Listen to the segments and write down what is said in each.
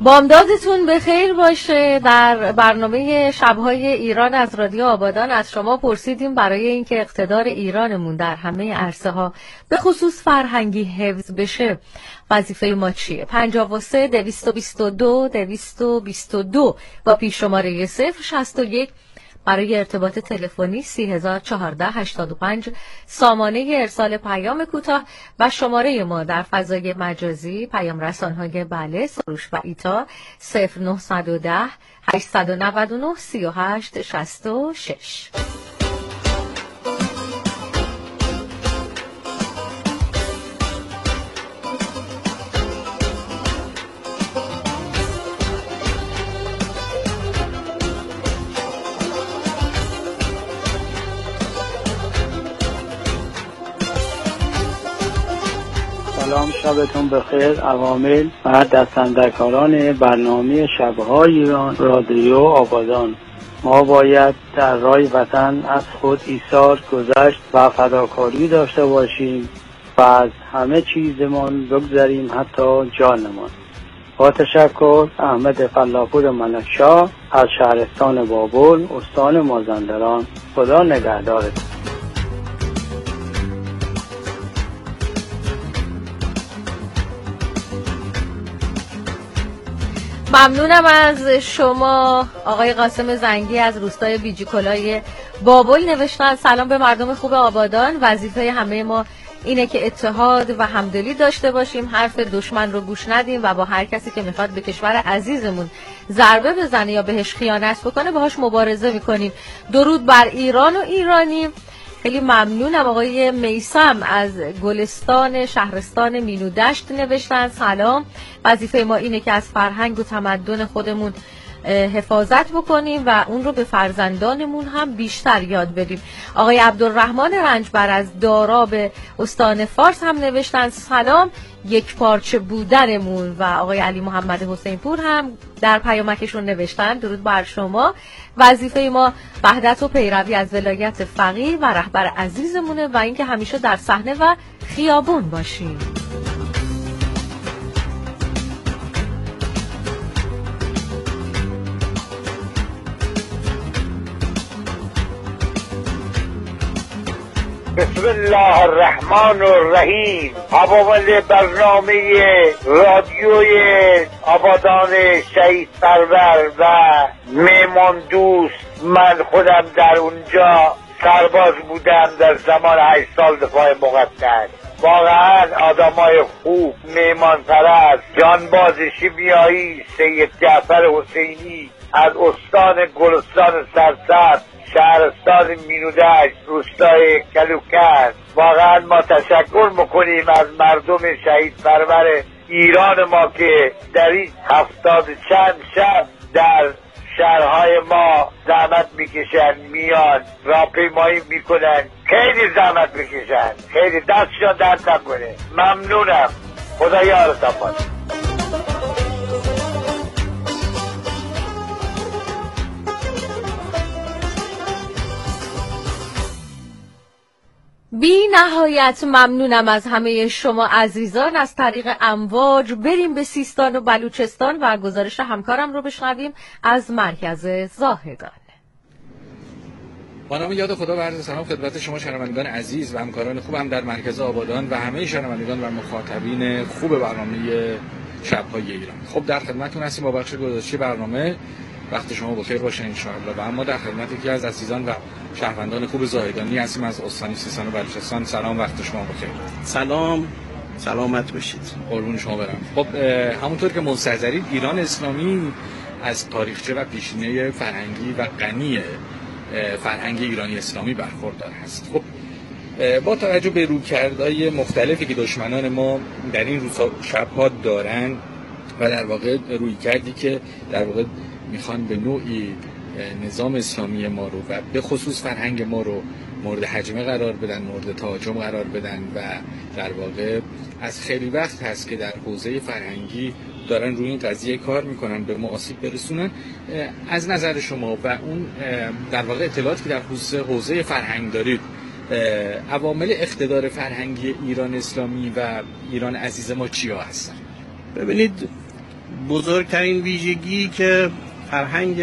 بامدادتون به خیر باشه. در برنامه شب‌های ایران از رادیو آبادان از شما پرسیدیم برای اینکه اقتدار ایرانمون در همه عرصه‌ها به خصوص فرهنگی حفظ بشه وظیفه ما چیه؟ 53 222 222 با پیش شماره 061 برای ارتباط تلفنی 301485 سامانه ارسال پیام کوتاه و شماره ما در فضای مجازی پیام رسان‌های بله سروش و ایتا 0910 899 38 66. سلام، شبتون بخیر. عوامل و دستاندرکاران برنامه شب‌های ایران رادیو آبادان، ما باید در راه وطن از خود ایثار، گذشت و فداکاری داشته باشیم و از همه چیزمان بگذریم، حتی جانمان. با تشکر، احمد فلاپور ملکشاه از شهرستان بابل، استان مازندران. خدا نگهدارتون. ممنونم از شما. آقای قاسم زنگی از روستای بیجیکلای بابل نوشتن سلام به مردم خوب آبادان. وظیفه همه ما اینه که اتحاد و همدلی داشته باشیم، حرف دشمن رو گوش ندیم و با هر کسی که میخواد به کشور عزیزمون ضربه بزنه یا بهش خیانت بکنه باهاش مبارزه میکنیم. درود بر ایران و ایرانی. خیلی ممنونم. آقای میثم از گلستان شهرستان مینودشت نوشتن سلام، وظیفه ما اینه که از فرهنگ و تمدن خودمون حفاظت بکنیم و اون رو به فرزندانمون هم بیشتر یاد بدیم. آقای عبدالرحمن رنجبر از داراب استان فارس هم نوشتن سلام، یک پارچه بودنمون. و آقای علی محمد حسین پور هم در پیامکشون نوشتن درود بر شما، وظیفه ما وحدت و پیروی از ولایت فقیه و رهبر عزیزمونه و اینکه همیشه در صحنه و خیابون باشیم. بسم الله الرحمن الرحیم. عوامل برنامه رادیوی آبادان شهید سرور و مهمان دوست، من خودم در اونجا سرباز بودم در زمان 8 سال دفاع مقدس. واقعا آدمای خوب، مهمان پرست، جانباز شیمیایی سید جعفر حسینی از استان گلستان سرسبز شهرستان مینودشت روستای کلوکن. واقعا ما تشکر میکنیم از مردم شهید پرور ایران ما که در این 70 چند شب در شهرهای ما زحمت میکشن، میان راهپیمایی میکنن، خیلی زحمت میکشن، خیلی دستشان درد نکنه. ممنونم. خدا یارتان باشه. بی نهایت ممنونم از همه شما عزیزان. از طریق امواج بریم به سیستان و بلوچستان و گزارش همکارم رو بشنویم از مرکز زاهدان. با نام یاد خدا و عرض سلام خدمت شما شنوندگان عزیز و همکاران خوبم در مرکز آبادان و همه شنوندگان و مخاطبین خوب برنامه شب‌های ایران. خب در خدمتتون هستیم با بخش گزارشی برنامه. وقت شما بخیر باشه ان شاء الله. و اما در خدمت یکی از عزیزان و شهروندان خوب زاهدانی هستیم از استان سیستان و بلوچستان. سلام، وقت شما بخیر. سلام، سلامت باشید. قربون شما برم. خب همونطور که مستحضرید ایران اسلامی از تاریخچه و پیشینه فرهنگی و غنی فرهنگ ایرانی اسلامی برخوردار هست. خب با توجه به رویکردهای مختلفی که دشمنان ما در این روزها شب‌ها دارن و در واقع رویکردی که در واقع میخوان به نوعی نظام اسلامی ما رو و به خصوص فرهنگ ما رو مورد هجمه قرار بدن، مورد تهاجم قرار بدن و در واقع از خیلی وقت هست که در حوزه فرهنگی دارن روی این قضیه کار میکنن به ما آسیب برسونن. از نظر شما و اون در واقع اطلاعاتی که در حوزه فرهنگ دارید، عوامل اقتدار فرهنگی ایران اسلامی و ایران عزیز ما چیا هستن؟ ببینید، بزرگترین ویژگی که فرهنگ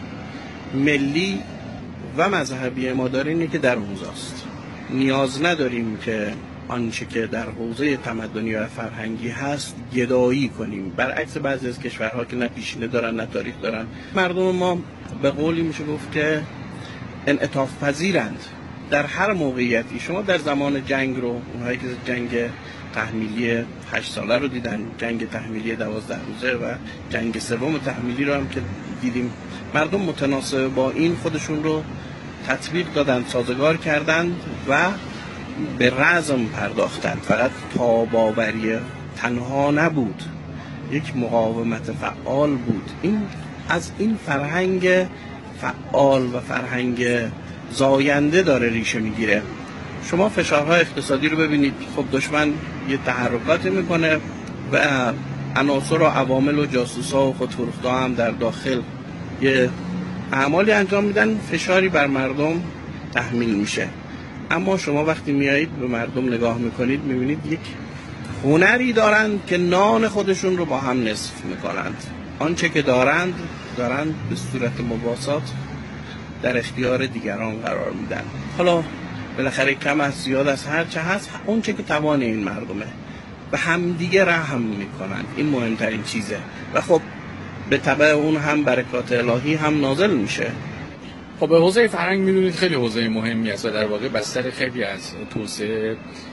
ملی و مذهبی ما داره اینه که در حوزه است. نیاز نداریم که آنچه که در حوزه تمدنی و فرهنگی هست گدایی کنیم، برعکس بعضی از کشورها که نه پیشینه دارن نه تاریخ دارن. مردم ما به قولی میشه گفت که انعطاف پذیرند در هر موقعیتی. شما در زمان جنگ رو، اونهایی که جنگ تحمیلی 8 ساله رو دیدن، جنگ تحمیلی 12 روزه و جنگ سوم تحمیلی رو هم که دیدیم، مردم متناسب با این خودشون رو تطبیق دادن، سازگار کردند و به رزم پرداختند. فقط تاباوری تنها نبود، یک مقاومت فعال بود. این از این فرهنگ فعال و فرهنگ زاینده داره ریشه میگیره. شما فشارهای اقتصادی رو ببینید، خب دشمن یه تحرکاتی میکنه و عناصر و عوامل و جاسوسا و خودفروختا هم در داخل یه اعمالی انجام میدن، فشاری بر مردم تحمیل میشه. اما شما وقتی میایید به مردم نگاه میکنید میبینید یک هنری دارند که نان خودشون رو با هم نصف میکنند. آنچه که دارند به صورت مباسات در اختیار دیگران قرار میدن. حالا بالاخره کم از زیاد از هر چه هست، اون چه که توان این مردمه و همدیگه رحم میکنن. این مهمترین چیزه و خب به تبع اون هم برکات الهی هم نازل میشه. خب به حوزه فرهنگ میدونید خیلی حوزه مهمی است و در واقع بستر خیلی از توسعه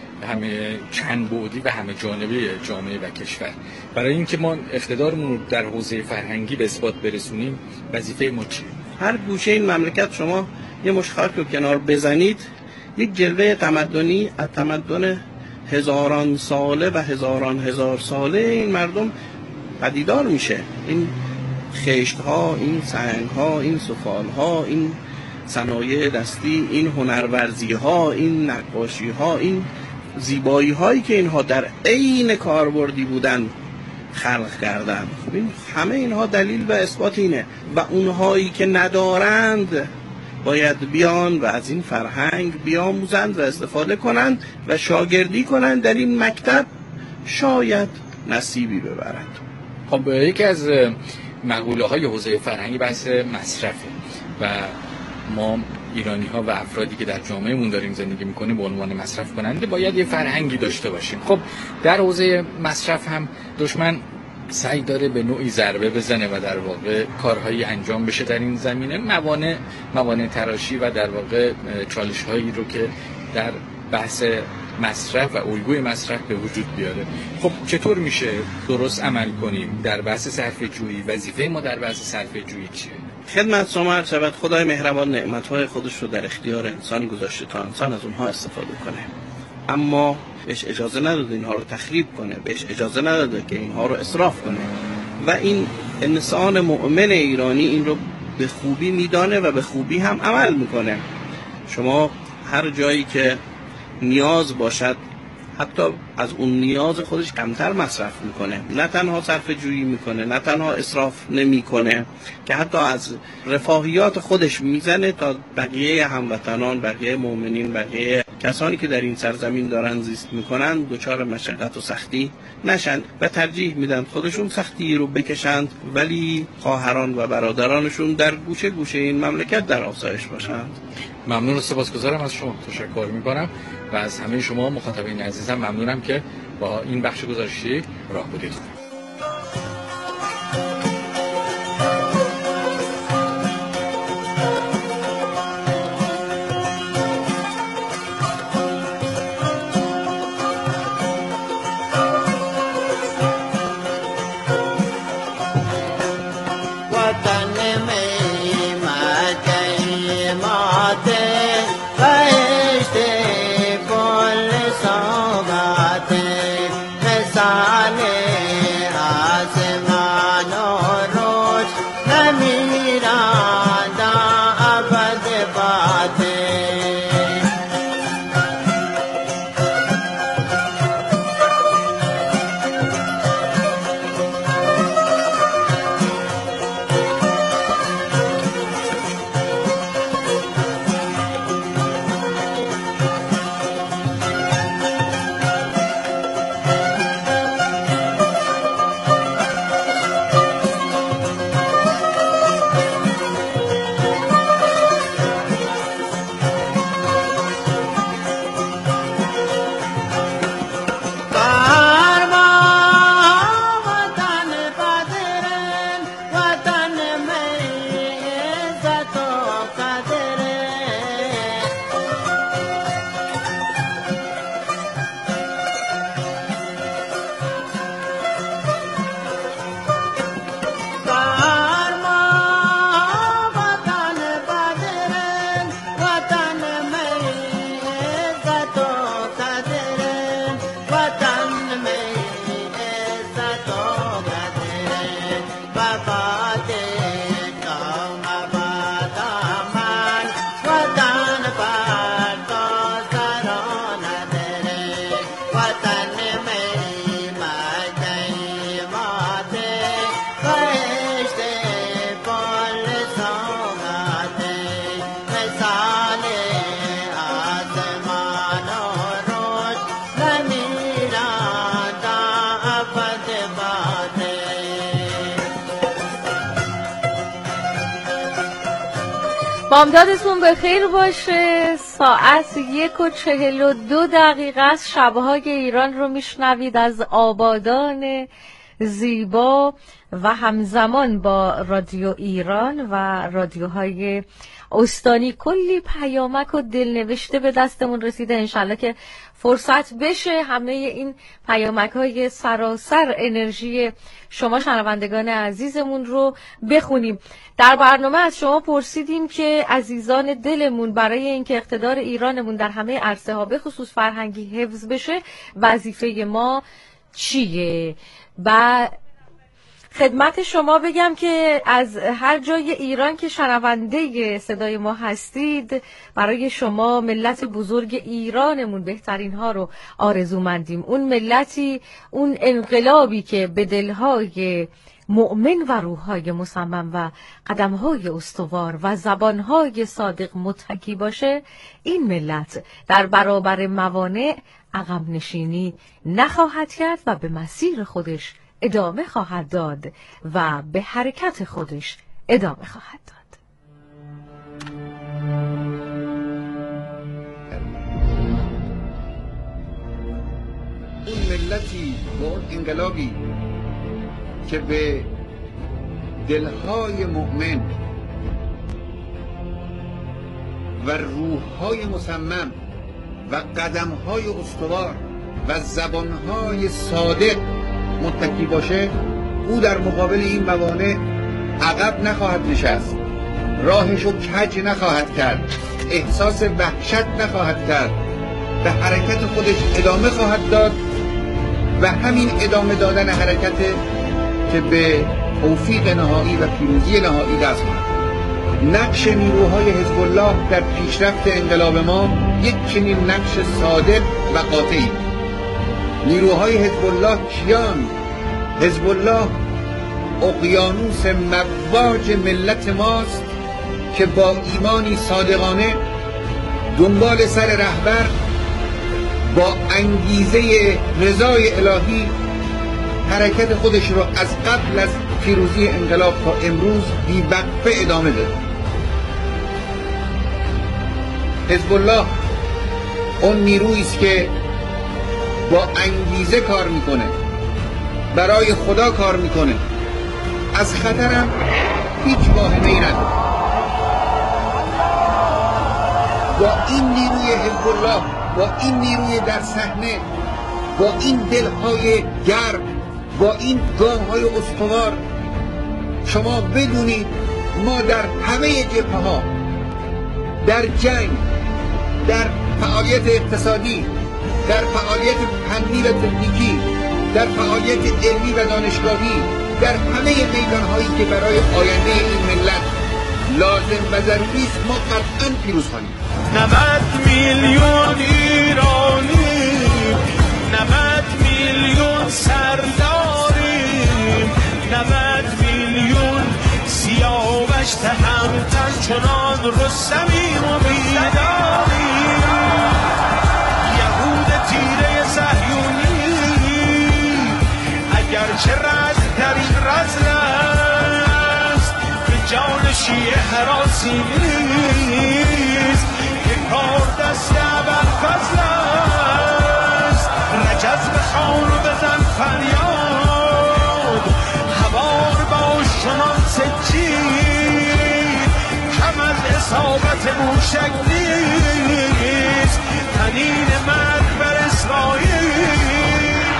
همه چند بعدی و همه جانبه جامعه و کشور. برای اینکه ما اقتدارمون رو در حوزه فرهنگی به اثبات برسونیم، وظیفه ما چیه؟ هر گوشه این مملکت شما یه مشت خاک رو کنار بزنید، یک جلوه تمدنی از تمدن هزاران ساله و هزار ساله این مردم پدیدار میشه. این خشت‌ها، این سنگ‌ها، این سفال‌ها، این صنایع دستی، این هنرورزی‌ها، این نقاشی‌ها، این زیبایی‌هایی که اینها در عین کاربردی بودن خلق کردن. همه اینها دلیل و اثبات اینه و اونهایی که ندارند باید بیان و از این فرهنگ بیاموزند و استفاده کنند و شاگردی کنند در این مکتب، شاید نصیبی ببرند. خب یکی از مقوله های حوزه فرهنگی بحث مصرفه و ما ایرانی ها و افرادی که در جامعهمون داریم زندگی میکنیم به عنوان مصرف کننده باید یه فرهنگی داشته باشیم. خب در حوزه مصرف هم دشمن سعی داره به نوعی ضربه بزنه و در واقع کارهایی انجام بشه در این زمینه، موانع تراشی و در واقع چالش هایی رو که در بحث مصرف و الگوی مصرف به وجود بیاره. خب چطور میشه درست عمل کنیم در بحث صرفه جویی؟ وظیفه ما در بحث صرفه جویی چیه؟ خدمت شما عرض شود خدای مهربان نعمت‌های خودش رو در اختیار انسان گذاشته تا انسان از اونها استفاده کنه، اما بهش اجازه نداده اینها رو تخریب کنه، بهش اجازه نداده که اینها رو اسراف کنه و این انسان مؤمن ایرانی این رو به خوبی میدانه و به خوبی هم عمل میکنه. شما هر جایی که نیاز باشد حتی از اون نیاز خودش کمتر مصرف میکنه، نه تنها صرفه جویی میکنه، نه تنها اسراف نمیکنه که حتی از رفاهیات خودش میزنه تا بقیه هموطنان، بقیه مؤمنین، بقیه کسانی که در این سرزمین دارن زیست میکنن دچار مشقت و سختی نشن و ترجیح میدن خودشون سختی رو بکشند ولی خواهران و برادرانشون در گوشه گوشه این مملکت در آسایش باشند. ممنون و سپاسگزارم از شما، تشکر میکنم و از همه شما مخاطبین عزیزم ممنونم که با این بخش گزارشی راه بودید. مثال بامدادتون بخیر باشه. ساعت 1:42 است. شبهای ایران رو میشنوید از آبادان زیبا و همزمان با رادیو ایران و رادیوهای استانی. کلی پیامک و دلنوشته به دستمون رسیده. انشالله که فرصت بشه همه این پیامک های سراسر انرژی شما شنوندگان عزیزمون رو بخونیم. در برنامه از شما پرسیدیم که عزیزان دلمون برای اینکه اقتدار ایرانمون در همه عرصه ها به خصوص فرهنگی حفظ بشه وظیفه ما چیه؟ و خدمت شما بگم که از هر جای ایران که شنونده صدای ما هستید برای شما ملت بزرگ ایرانمون بهترین ها رو آرزومندیم. اون ملتی، اون انقلابی که به دلهای مؤمن و روحهای مصمم و قدمهای استوار و زبانهای صادق متکی باشه، این ملت در برابر موانع عقب نشینی نخواهد کرد و به مسیر خودش ادامه خواهد داد و به حرکت خودش ادامه خواهد داد. اون ملتی و اون انقلابی که به دلهای مؤمن و روحهای مصمم و قدمهای استوار و زبانهای صادق متکی باشه، او در مقابل این موانع عقب نخواهد نشست، راهشو کج نخواهد کرد، احساس وحشت نخواهد کرد، به حرکت خودش ادامه خواهد داد و همین ادامه دادن حرکت که به توفیق نهایی و پیروزی نهایی دست می‌یابد. نقش نیروهای حزب الله در پیشرفت انقلاب ما یک چنین نقش صادق و قاطعی. نیروهای حزب الله کیان؟ حزب الله اقیانوس مواج ملت ماست که با ایمانی صادقانه دنبال سر رهبر با انگیزه رضای الهی حرکت خودش رو از قبل از پیروزی انقلاب تا امروز بی‌وقفه ادامه داده. حزب الله اون نیرویی است که با انگیزه کار میکنه، برای خدا کار میکنه، از خطرم هیچ واهمه‌ای نداره. با این نیروی حزب الله، با این نیروی در صحنه، با این دلهای گرم، با این گام‌های استوار، شما بدونید ما در همه جبهه‌ها، در جنگ، در فعالیت اقتصادی، در فعالیت فنی و تکنیکی، در فعالیت علمی و دانشگاهی، در همه میدان‌هایی که برای آینده این ملت لازم و ضروری است، ما قطعاً پیروز خواهیم. 90 میلیون ایرانی، 90 میلیون سرداریم، 90 میلیون سیاوش تهمتن چنان رستمیم و بیداریم. یهود تیره صهیونی اگرچه رزم در این رزم است، به جان شیعه هراسی نیست، که کار دست ابوالفضل است. رجز به خان و بزن فریاد، هوار باش چنان سجید، کم از اصابت موشک نیست، تنین مرگ بر اسرائیل.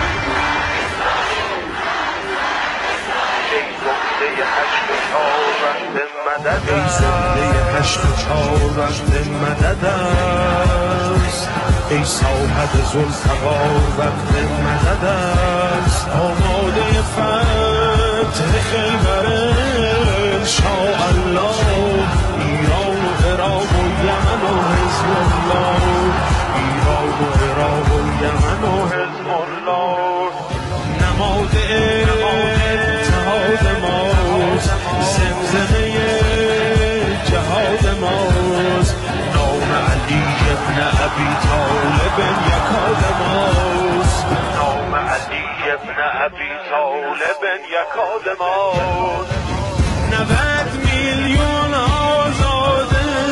ای زنده هشت و چار رفته مدد است، ای صاحب ذوالفقار وقت مدد است. آماده فتح خیبر انشاءالله، ایران و عراق و یمن و حزب الله، ایران و عراق و یمن و حزب الله. نماد اتحاد ماست، زمزمه جهاد ماست، نام علی ابن ابی طالب یکاد ماست، نام علی ابن ابی طالب یکاد ماست. 90 میلیون آزاده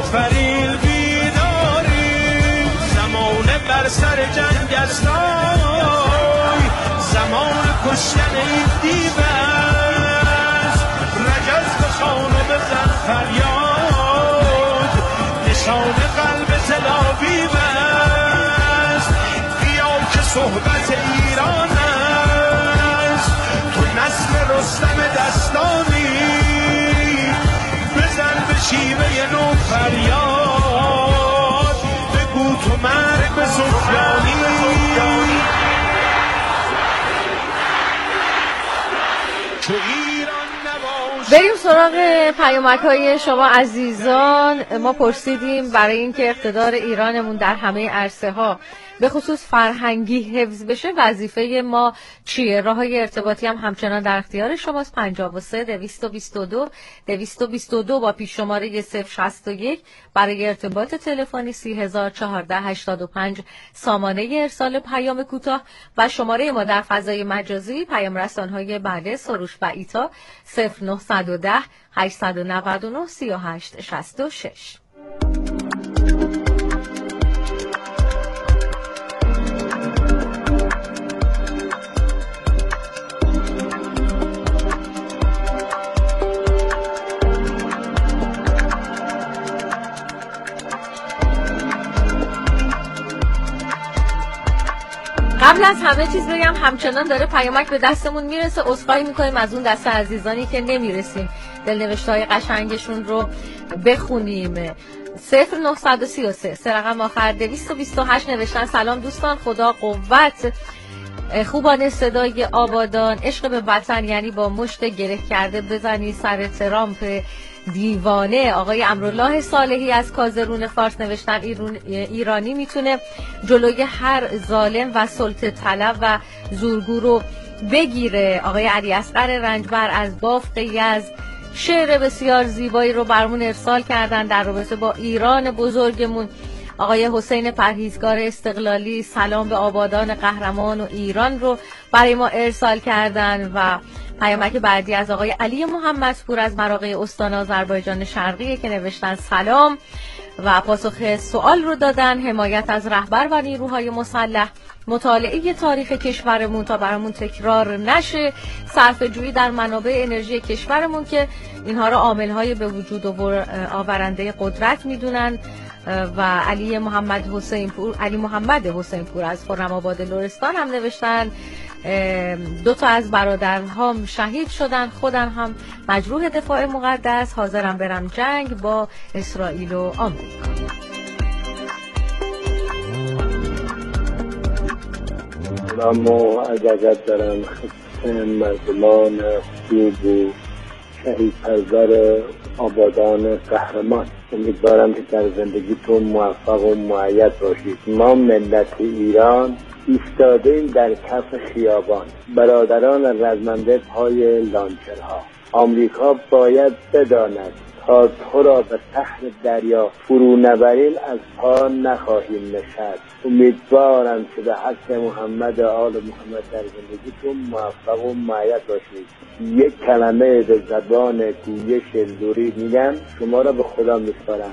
فریل بیداری، زمان بر سر جنگ است، زمان کشتن این دیو است. رجز بخوان و بزن فریاد، نشان قلب تل آویو است. بیا که صحبت ایران است، تو نسل رستم دستانی، بزن به شیوه نو فریاد، بگو تو مرگ به سفیانی. بریم سراغ پیامک‌های شما عزیزان. ما پرسیدیم برای اینکه اقتدار ایرانمون در همه عرصه‌ها به خصوص فرهنگی حفظ بشه وظیفه ما چیه؟ راه‌های ارتباطی هم همچنان در اختیار شماست. 53 222 222 با پیش شماره 061 برای ارتباط تلفنی، 30485 سامانه ارسال پیام کوتاه و شماره ما در فضای مجازی پیام رسان‌های بله، سروش و ایتا 0910 899 3866. قبل از همه چیز بگم همچنان داره پیامک به دستمون میرسه. عذرخواهی میکنیم از اون دسته عزیزانی که نمیرسیم دلنوشته‌های قشنگشون رو بخونیم. 0933 سه رقم آخر 228 نوشتن سلام دوستان، خدا قوت، خوبان صدای آبادان، عشق به وطن یعنی با مشت گره کرده بزنی سر ترامپ دیوانه. آقای امرالله صالحی از کازرون فارس نوشتن ایرانی میتونه جلوی هر ظالم و سلطه طلب و زورگو رو بگیره. آقای علی اصغر رنجبر از بافق یزد شعر بسیار زیبایی رو برمون ارسال کردن در رابطه با ایران بزرگمون. آقای حسین پرهیزگار استقلالی سلام به آبادان قهرمان و ایران رو برای ما ارسال کردن. و پیامک بعدی از آقای علی محمدپور از مراغه استان آذربایجان شرقی که نوشتن سلام و پاسخ سوال رو دادن. حمایت از رهبر و نیروهای مسلح، مطالعه تاریخ کشورمون تا برامون تکرار نشه، صرفه‌جویی در منابع انرژی کشورمون که اینها رو عامل‌های به وجود آورنده قدرت میدونن. و علی محمد حسین پور از خرم‌آباد لرستان هم نوشتن 2 تا از برادرهام شهید شدن، خودم هم مجروح دفاع مقدس، حاضرم برم جنگ با اسرائیل و آمریکا. اما اجازت دارم مردمان خوب و شهید پرور آبادان قهرمان، امیدوارم که در زندگیتون موفق و مؤید باشید. ما ملت ایران ایستادیم در کف خیابان، برادران رزمنده پای لانچرها. آمریکا باید بداند تا تو را به صخر دریا فرو نبریم از پا نخواهیم نشست. امیدوارم که به حق محمد آل محمد در زندگیتون موفق و مؤید باشید. یک کلمه به زبان گویش لوری میگم، شما را به خدا میسپارم.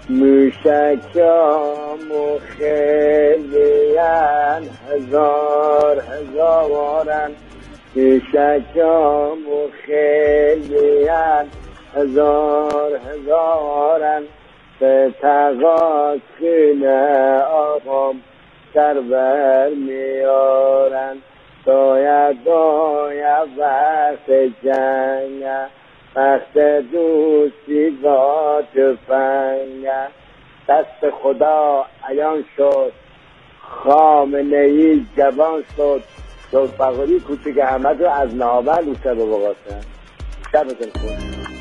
موشکام و خیلیان هزار هزارن، موشکام و خیلیان هزار هزارن، به تقاطین آقام سرور میارن. باید وقت جنگ، وقت دوستی با تفنگ. دست خدا عیان شد، خامنه‌ای جوان شد، ذوالفقاری کوچک احمد رو از ناول لوسه به بقاسن. شبتون خوش.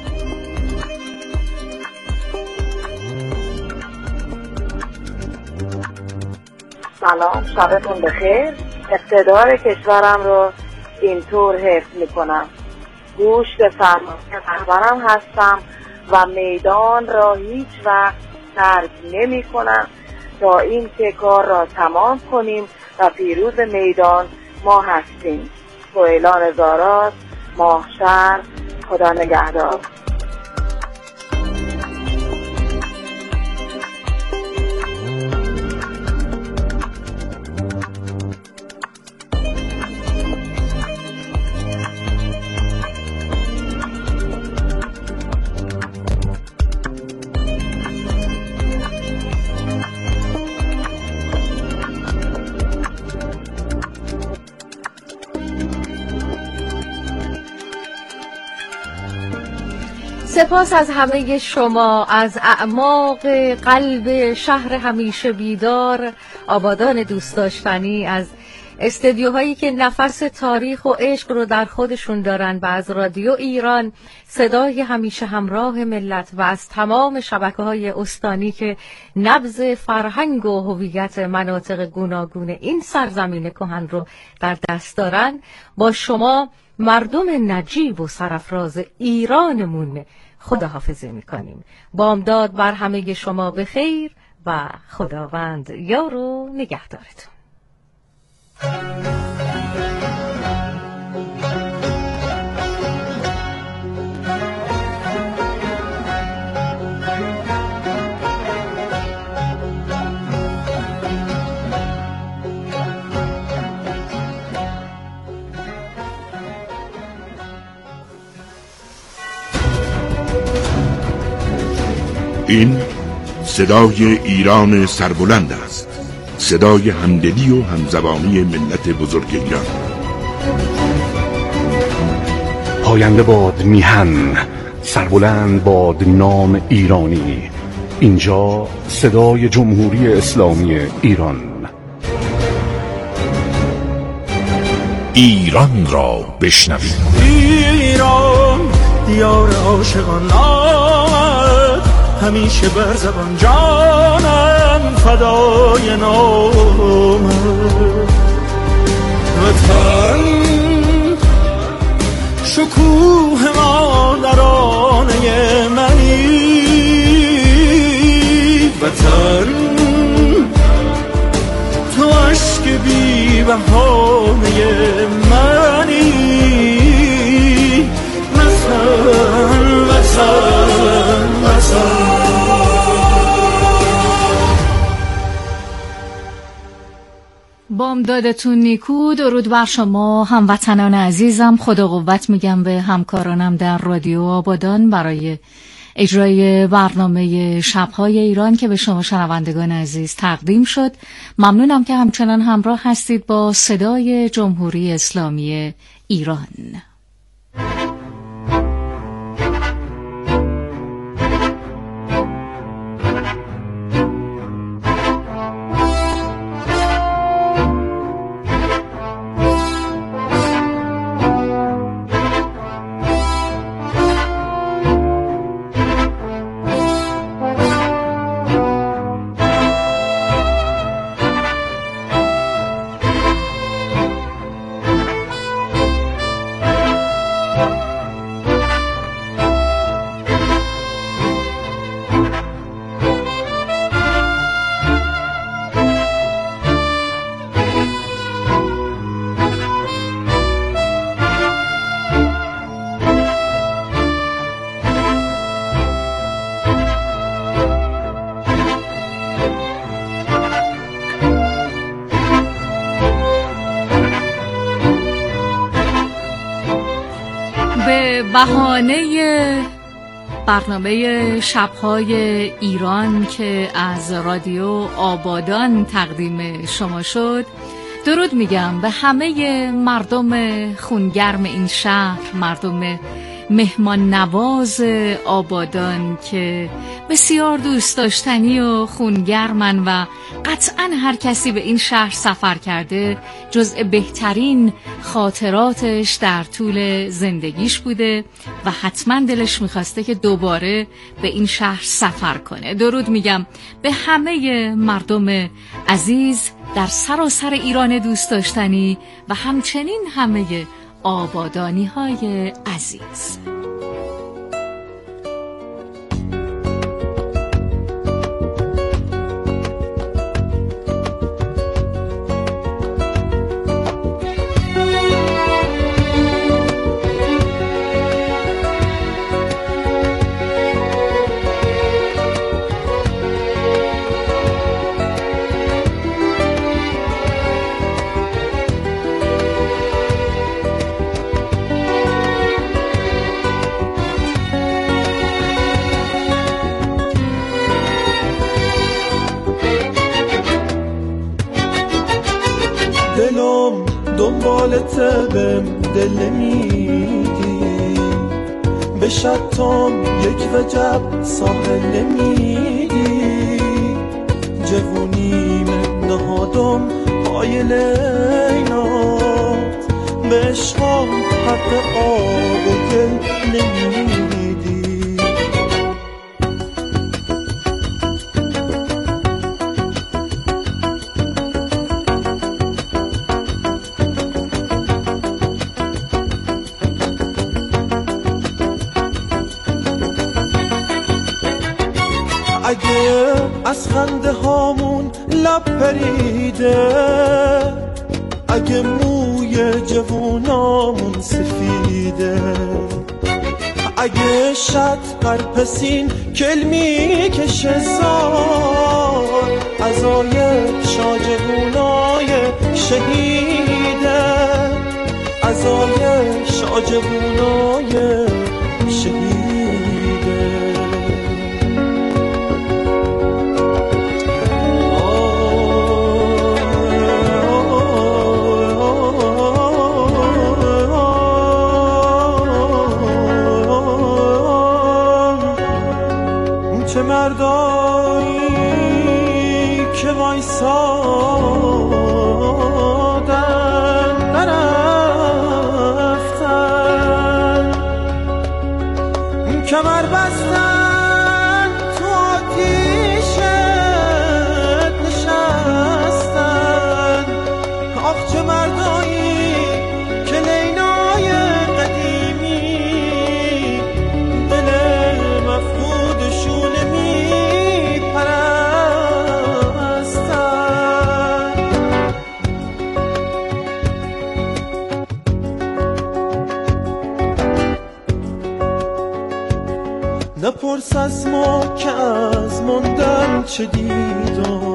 سلام، شبتون بخیر. اقتدار کشورم رو اینطور حفظ میکنم. گوش به فرمان رهبرم هستم و میدان را هیچ وقت ترک نمی کنم تا این که کار را تمام کنیم و پیروز میدان ما هستیم. سهیلان زاراست، ماهشهر. خدا نگهدار. سپاس از همه شما، از اعماق قلب شهر همیشه بیدار آبادان دوست داشتنی، از استدیوهایی که نفس تاریخ و عشق رو در خودشون دارن و از رادیو ایران صدای همیشه همراه ملت و از تمام شبکه‌های استانی که نبض فرهنگ و هویت مناطق گوناگون این سرزمین کهن رو در دست دارن، با شما مردم نجیب و سرافراز ایرانمون خداحافظی میکنیم. بامداد بر همه شما بخیر و خداوند یار و نگهدارتون. این صدای ایران سربلند است، صدای همدلی و همزبانی ملت بزرگ ایران. پاینده باد میهن، سربلند باد نام ایرانی. اینجا صدای جمهوری اسلامی ایران. ایران را بشنوید. ایران دیار عاشقان همیشه بر زبان جانم فدای نام وطن، شکوه مادرانه منی وطن، تو عشق بی بهانه منی وطن وطن وطن. بامدادتون نیکو، درود بر شما هموطنان عزیزم. خدا قوت میگم به همکارانم در رادیو آبادان برای اجرای برنامه شب‌های ایران که به شما شنوندگان عزیز تقدیم شد. ممنونم که همچنان همراه هستید با صدای جمهوری اسلامی ایران. بهانه برنامه شب‌های ایران که از رادیو آبادان تقدیم شما شد، درود میگم به همه مردم خونگرم این شهر، مردم مهمان نواز آبادان که بسیار دوست داشتنی و خونگرمن و قطعاً هر کسی به این شهر سفر کرده جزء بهترین خاطراتش در طول زندگیش بوده و حتما دلش میخواسته که دوباره به این شهر سفر کنه. درود میگم به همه مردم عزیز در سراسر ایران دوست داشتنی و همچنین همه آبادانی های عزیز. دنبالت بهم دل نمیدی، به شتام یک وجب ساحل نمیدی، جوونیم نهادم پای لیلات، به عشقام حق آب و گل نمیدی. اگه از خنده هامون لب پریده، اگه موی جوونامون سفیده، اگه شط قرپسین کل میکشه زار، ازای شاجوونای شهیده، ازای شاجوونای شهیده. چه مردایی که وایسادن نرفتن، کمر بستن تو آتیشت نشستن. آخ چه مردایی که لیلای قدیمی دل مفقودشون نپرس از ما که از موندن چه دیدم،